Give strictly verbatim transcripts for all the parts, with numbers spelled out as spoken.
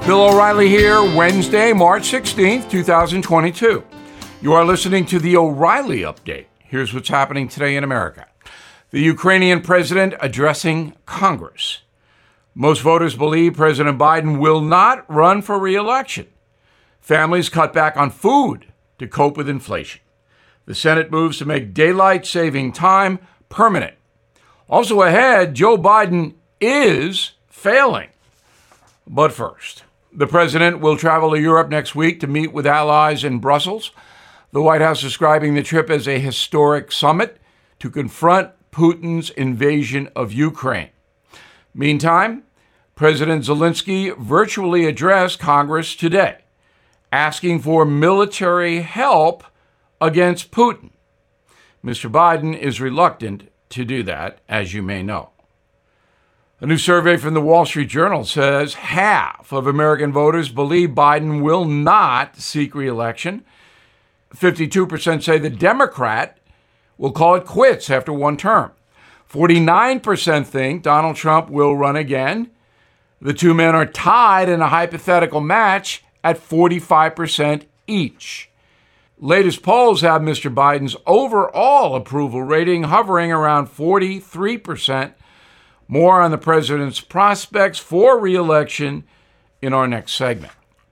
Bill O'Reilly here, Wednesday, March sixteenth, twenty twenty-two. You are listening to the O'Reilly Update. Here's what's happening today in America. The Ukrainian president addressing Congress. Most voters believe President Biden will not run for re-election. Families cut back on food to cope with inflation. The Senate moves to make daylight saving time permanent. Also ahead, Joe Biden is failing. But first, the president will travel to Europe next week to meet with allies in Brussels. The White House describing the trip as a historic summit to confront Putin's invasion of Ukraine. Meantime, President Zelensky virtually addressed Congress today, asking for military help against Putin. Mister Biden is reluctant to do that, as you may know. A new survey from the Wall Street Journal says half of American voters believe Biden will not seek re-election. fifty-two percent say the Democrat will call it quits after one term. forty-nine percent think Donald Trump will run again. The two men are tied in a hypothetical match at forty-five percent each. Latest polls have Mister Biden's overall approval rating hovering around forty-three percent. More on the president's prospects for re-election in our next segment.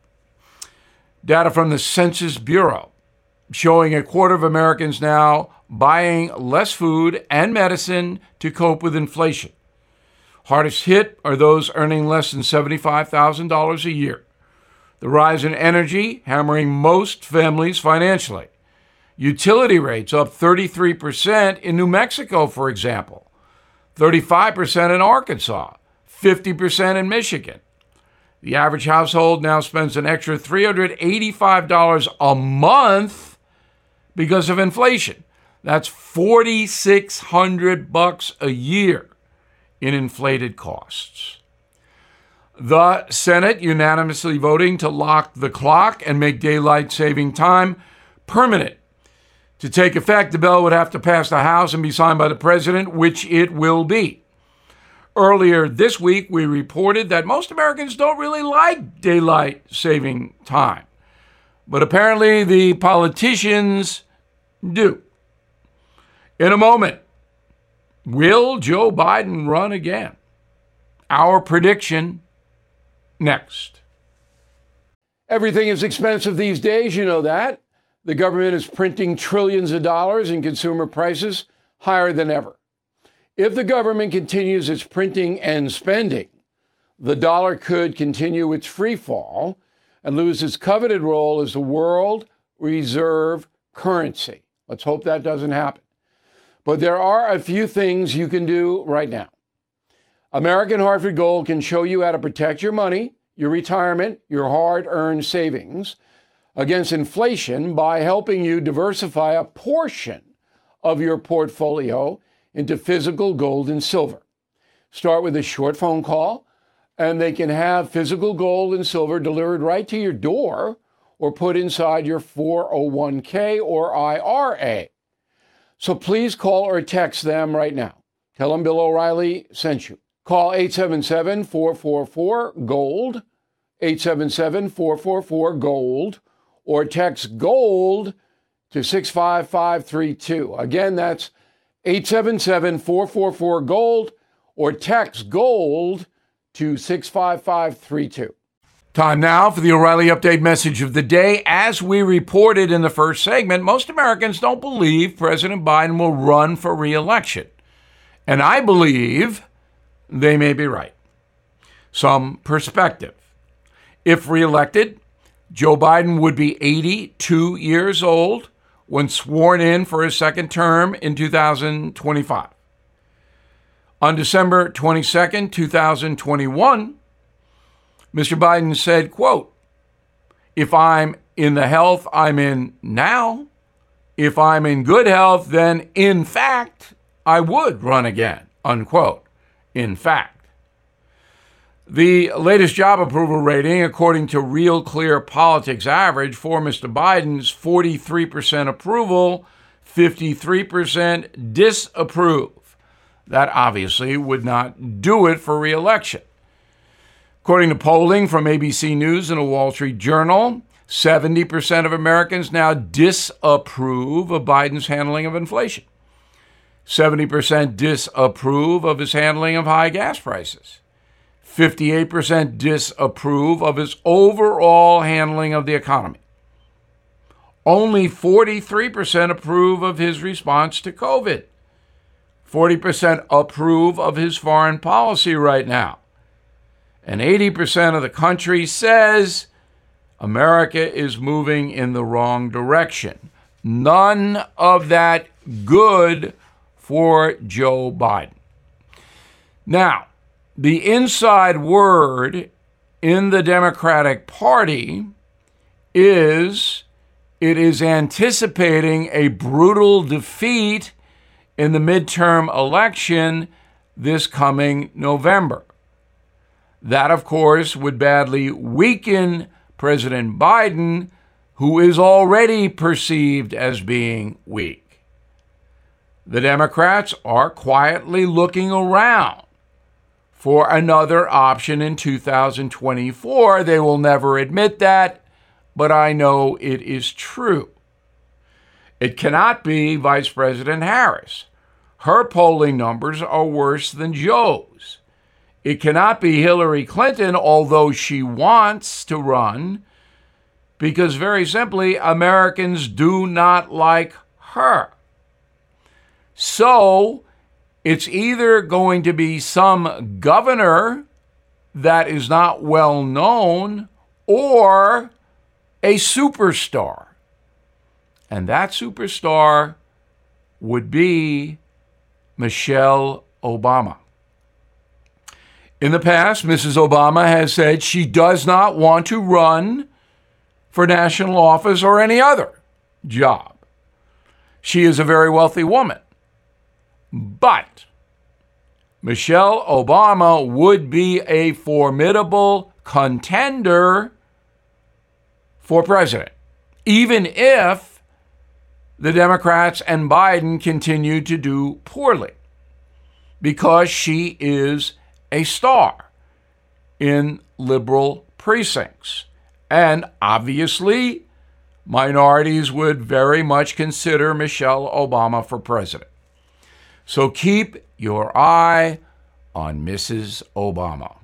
Data from the Census Bureau showing a quarter of Americans now buying less food and medicine to cope with inflation. Hardest hit are those earning less than seventy-five thousand dollars a year. The rise in energy hammering most families financially. Utility rates up thirty-three percent in New Mexico, for example. thirty-five percent in Arkansas, fifty percent in Michigan. The average household now spends an extra three hundred eighty-five dollars a month because of inflation. That's four thousand six hundred bucks a year in inflated costs. The Senate unanimously voting to lock the clock and make daylight saving time permanent. To take effect, the bill would have to pass the House and be signed by the president, which it will be. Earlier this week, we reported that most Americans don't really like daylight saving time. But apparently the politicians do. In a moment, will Joe Biden run again? Our prediction next. Everything is expensive these days, you know that. The government is printing trillions of dollars and consumer prices higher than ever. If the government continues its printing and spending, the dollar could continue its free fall and lose its coveted role as the world reserve currency. Let's hope that doesn't happen. But there are a few things you can do right now. American Hartford Gold can show you how to protect your money, your retirement, your hard-earned savings against inflation by helping you diversify a portion of your portfolio into physical gold and silver. Start with a short phone call, and they can have physical gold and silver delivered right to your door or put inside your four oh one k or I R A. So please call or text them right now. Tell them Bill O'Reilly sent you. Call eight seven seven, four four four, GOLD, eight seven seven, four four four, GOLD, or text GOLD to six five five three two. Again, that's eight seven seven, four four four, GOLD, or text GOLD to six five five three two. Time now for the O'Reilly Update message of the day. As we reported in the first segment, most Americans don't believe President Biden will run for re-election. And I believe they may be right. Some perspective. If reelected, Joe Biden would be eighty-two years old when sworn in for his second term in two thousand twenty-five. On December twenty-second, twenty twenty-one, Mister Biden said, quote, "If I'm in the health I'm in now, if I'm in good health, then in fact, I would run again," unquote. In fact. The latest job approval rating, according to Real Clear Politics Average, for Mister Biden's forty-three percent approval, fifty-three percent disapprove. That obviously would not do it for re-election. According to polling from A B C News and the Wall Street Journal, seventy percent of Americans now disapprove of Biden's handling of inflation. seventy percent disapprove of his handling of high gas prices. fifty-eight percent disapprove of his overall handling of the economy. Only forty-three percent approve of his response to COVID. forty percent approve of his foreign policy right now. And eighty percent of the country says America is moving in the wrong direction. None of that good for Joe Biden. Now, the inside word in the Democratic Party is it is anticipating a brutal defeat in the midterm election this coming November. That, of course, would badly weaken President Biden, who is already perceived as being weak. The Democrats are quietly looking around for another option in two thousand twenty-four. They will never admit that, but I know it is true. It cannot be Vice President Harris. Her polling numbers are worse than Joe's. It cannot be Hillary Clinton, although she wants to run, because very simply, Americans do not like her. So, it's either going to be some governor that is not well known or a superstar. And that superstar would be Michelle Obama. In the past, Missus Obama has said she does not want to run for national office or any other job. She is a very wealthy woman. But Michelle Obama would be a formidable contender for president, even if the Democrats and Biden continue to do poorly, because she is a star in liberal precincts. And obviously, minorities would very much consider Michelle Obama for president. So keep your eye on Missus Obama.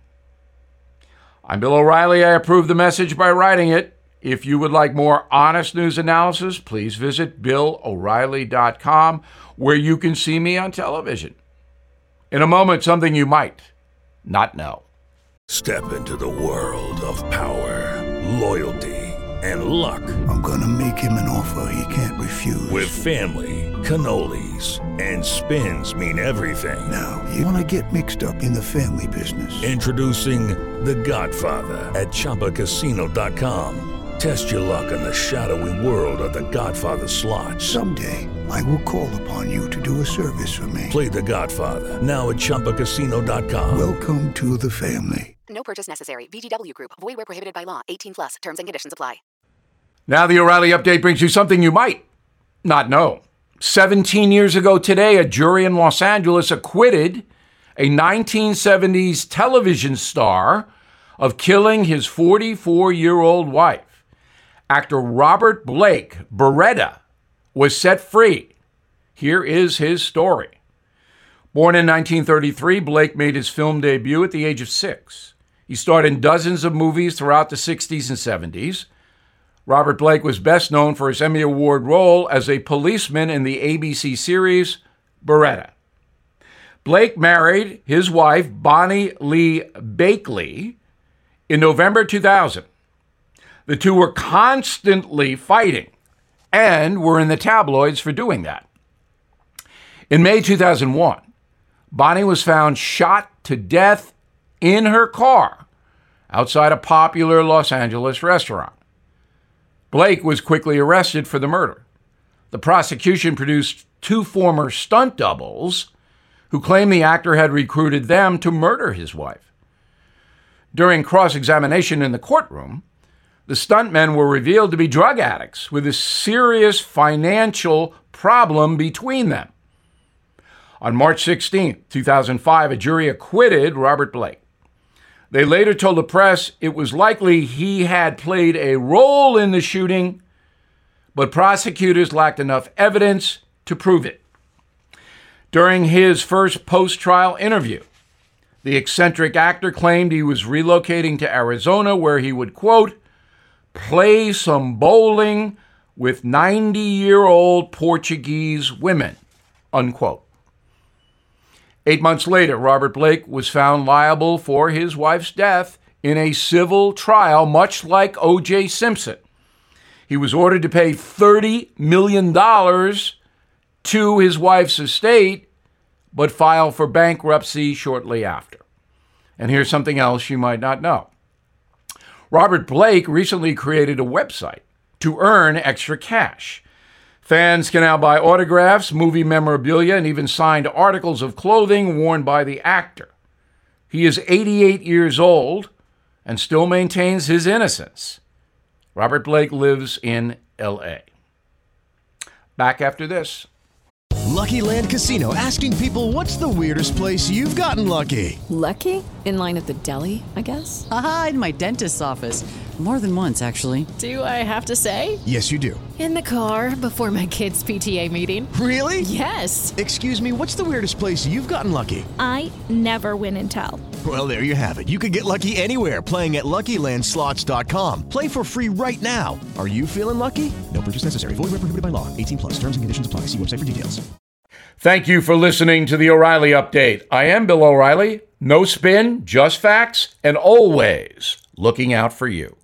I'm Bill O'Reilly. I approve the message by writing it. If you would like more honest news analysis, please visit bill o'reilly dot com, where you can see me on television. In a moment, something you might not know. Step into the world of power, loyalty, and luck. I'm gonna make him an offer he can't refuse. With family, cannolis, and spins mean everything. Now, you wanna get mixed up in the family business. Introducing The Godfather at Chumba Casino dot com. Test your luck in the shadowy world of The Godfather slot. Someday, I will call upon you to do a service for me. Play The Godfather now at Chumba Casino dot com. Welcome to the family. No purchase necessary. V G W Group. Void where prohibited by law. eighteen plus. Terms and conditions apply. Now the O'Reilly Update brings you something you might not know. seventeen years ago today, a jury in Los Angeles acquitted a nineteen seventies television star of killing his forty-four-year-old wife. Actor Robert Blake Beretta was set free. Here is his story. Born in nineteen thirty-three, Blake made his film debut at the age of six. He starred in dozens of movies throughout the sixties and seventies. Robert Blake was best known for his Emmy Award role as a policeman in the A B C series Beretta. Blake married his wife, Bonnie Lee Bakley, in November two thousand. The two were constantly fighting and were in the tabloids for doing that. In May two thousand one, Bonnie was found shot to death in her car outside a popular Los Angeles restaurant. Blake was quickly arrested for the murder. The prosecution produced two former stunt doubles who claimed the actor had recruited them to murder his wife. During cross-examination in the courtroom, the stuntmen were revealed to be drug addicts with a serious financial problem between them. On March sixteenth, two thousand five, a jury acquitted Robert Blake. They later told the press it was likely he had played a role in the shooting, but prosecutors lacked enough evidence to prove it. During his first post-trial interview, the eccentric actor claimed he was relocating to Arizona where he would, quote, play some bowling with ninety-year-old Portuguese women, unquote. Eight months later, Robert Blake was found liable for his wife's death in a civil trial, much like O J Simpson. He was ordered to pay thirty million dollars to his wife's estate, but filed for bankruptcy shortly after. And here's something else you might not know. Robert Blake recently created a website to earn extra cash. Fans can now buy autographs, movie memorabilia, and even signed articles of clothing worn by the actor. He is eighty-eight years old and still maintains his innocence. Robert Blake lives in L A. Back after this. Lucky Land Casino, asking people, what's the weirdest place you've gotten lucky? Lucky? In line at the deli, I guess? Aha, in my dentist's office. More than once, actually. Do I have to say? Yes, you do. In the car before my kids' P T A meeting. Really? Yes. Excuse me, what's the weirdest place you've gotten lucky? I never win and tell. Well, there you have it. You can get lucky anywhere, playing at Lucky Land Slots dot com. Play for free right now. Are you feeling lucky? No purchase necessary. Void where prohibited by law. eighteen plus. Terms and conditions apply. See website for details. Thank you for listening to the O'Reilly Update. I am Bill O'Reilly. No spin, just facts, and always looking out for you.